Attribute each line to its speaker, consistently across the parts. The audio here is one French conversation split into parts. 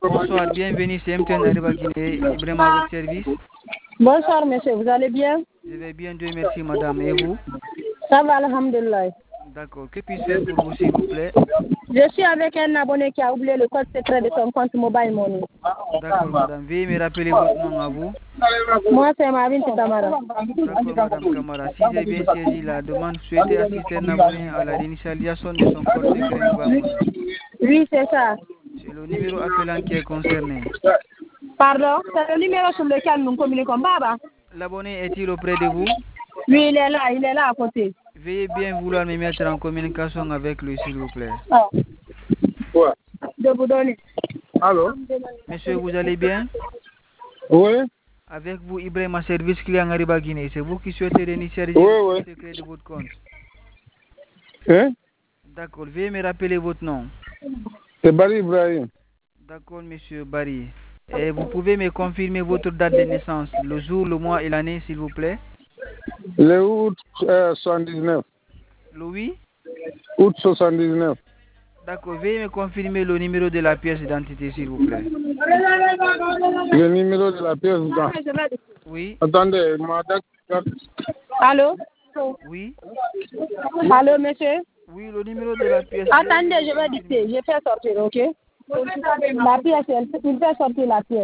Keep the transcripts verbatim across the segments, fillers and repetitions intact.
Speaker 1: Bonsoir, bienvenue, c'est M T N Arriba Guinée, Ibrahim à votre service.
Speaker 2: Bonsoir monsieur, vous allez bien?
Speaker 1: Je vais bien, Dieu merci madame, et vous?
Speaker 2: Ça va, alhamdulillah.
Speaker 1: D'accord, que puis-je faire pour vous s'il vous plaît?
Speaker 2: Je suis avec un abonné qui a oublié le code secret de son compte Mobile Money.
Speaker 1: D'accord madame, veuillez me rappeler votre nom à vous.
Speaker 2: Moi c'est Marvin Kamara.
Speaker 1: D'accord madame Kamara, si j'ai bien saisi la demande, souhaitez assister un abonné à la réinitialisation de son code secret Mobile Money.
Speaker 2: Oui, c'est ça.
Speaker 1: C'est le numéro appelant qui est concerné.
Speaker 2: Pardon, c'est le numéro sur lequel nous communiquons, Baba.
Speaker 1: L'abonné est-il auprès de vous?
Speaker 2: Oui, il est là, il est là à côté.
Speaker 1: Veuillez bien vouloir me mettre en communication avec lui s'il vous plaît.
Speaker 2: Oh. Ouais. Je vous donne.
Speaker 3: Allô?
Speaker 1: Monsieur, vous allez bien?
Speaker 3: Oui.
Speaker 1: Avec vous, Ibrahim à service client Arriba Guinée. C'est vous qui souhaitez réinitialiser
Speaker 3: oui,
Speaker 1: le
Speaker 3: oui.
Speaker 1: secret de votre compte.
Speaker 3: Hein?
Speaker 1: D'accord, veuillez me rappeler votre nom.
Speaker 3: C'est Barry Ibrahim.
Speaker 1: D'accord, monsieur Barry. Et vous pouvez me confirmer votre date de naissance, le jour, le mois et l'année, s'il vous plaît?
Speaker 3: Le août euh, soixante-dix-neuf.
Speaker 1: Le oui?
Speaker 3: Août soixante-dix-neuf.
Speaker 1: D'accord, veuillez me confirmer le numéro de la pièce d'identité, s'il vous plaît.
Speaker 3: Le numéro de la pièce d'identité.
Speaker 1: Oui.
Speaker 3: Attendez, madame.
Speaker 2: Allô?
Speaker 1: Oui.
Speaker 2: Allô, monsieur?
Speaker 1: Oui, le numéro de la pièce.
Speaker 2: Attendez, je vais dicter. Je fais sortir, ok? La pièce, elle, il fait sortir la pièce.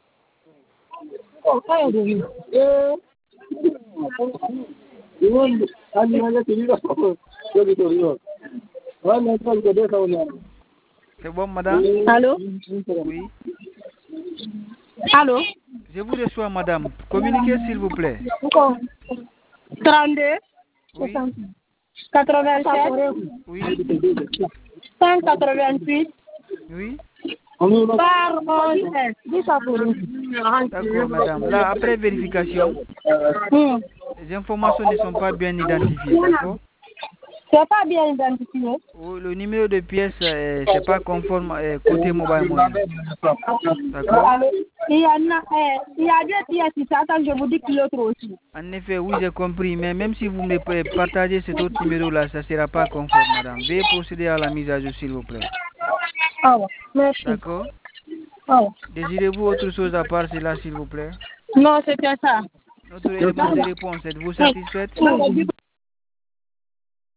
Speaker 1: C'est bon, madame?
Speaker 2: Allô?
Speaker 1: Oui.
Speaker 2: Allô?
Speaker 1: Je vous reçois, madame. Communiquez, s'il vous plaît.
Speaker 2: trente-deux.
Speaker 1: Oui.
Speaker 2: quatre-vingt-sept.
Speaker 1: Oui.
Speaker 2: cent quatre-vingt-huit.
Speaker 1: Oui.
Speaker 2: Par onze S.
Speaker 1: D'accord, madame. Là, après vérification,
Speaker 2: Hmm.
Speaker 1: les informations ne sont pas bien identifiées, d'accord?
Speaker 2: C'est pas bien identifié.
Speaker 1: Oui, le numéro de pièce, euh, c'est pas conforme euh, côté Mobile Money. D'accord?
Speaker 2: Il y en a, eh, il y a deux pièces ici. Attends, je vous dis que l'autre aussi.
Speaker 1: En effet, oui, j'ai compris. Mais même si vous me partagez cet autre numéro-là, ça ne sera pas conforme, madame. Veuillez procéder à la mise à jour, s'il vous plaît.
Speaker 2: Oh, merci.
Speaker 1: D'accord?
Speaker 2: Oh.
Speaker 1: Désirez-vous autre chose à part cela, s'il vous plaît?
Speaker 2: Non, c'était ça.
Speaker 1: Notre élément de réponse, êtes-vous satisfaite?